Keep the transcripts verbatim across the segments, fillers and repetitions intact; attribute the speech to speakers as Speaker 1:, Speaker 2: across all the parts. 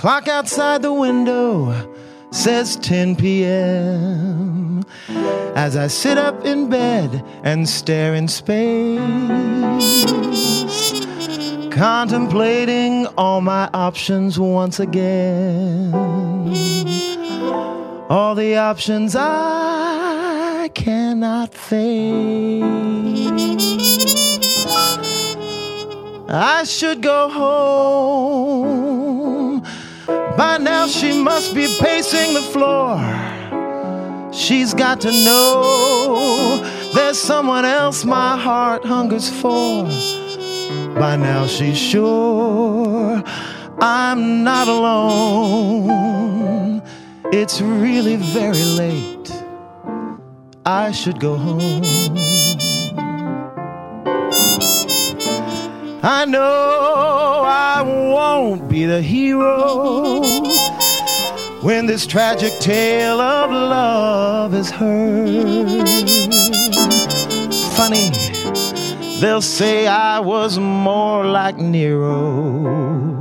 Speaker 1: Clock outside the window says ten p.m. as I sit up in bed and stare in space, contemplating all my options once again. All the options I cannot face. I should go home. By now she must be pacing the floor. She's got to know there's someone else my heart hungers for. By now she's sure I'm not alone. It's really very late. I should go home. I know I won't be the hero when this tragic tale of love is heard. Funny, they'll say I was more like Nero,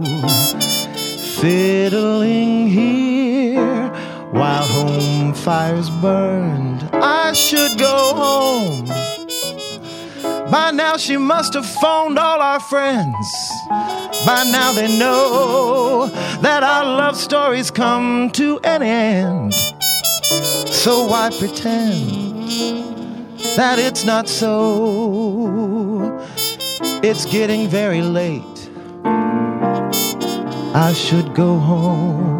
Speaker 1: fiddling here while home fires burned. I should go home. By now she must have phoned all our friends. By now they know that our love stories come to an end. So why pretend that it's not so? It's getting very late. I should go home.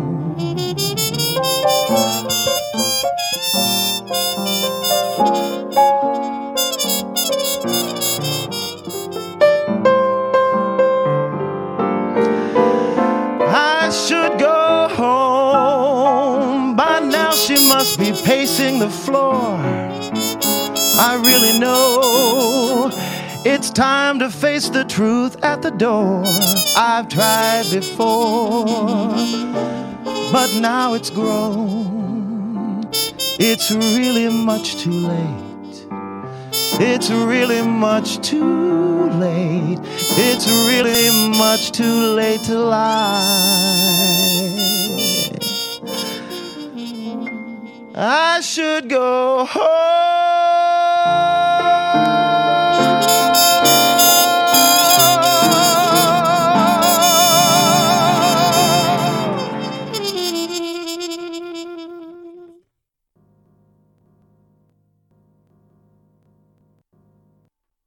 Speaker 1: I should go home. By now she must be pacing the floor. I really know it's time to face the truth at the door. I've tried before, but now it's grown. It's really much too late. It's really much too late. It's really much too late to lie. I should go home.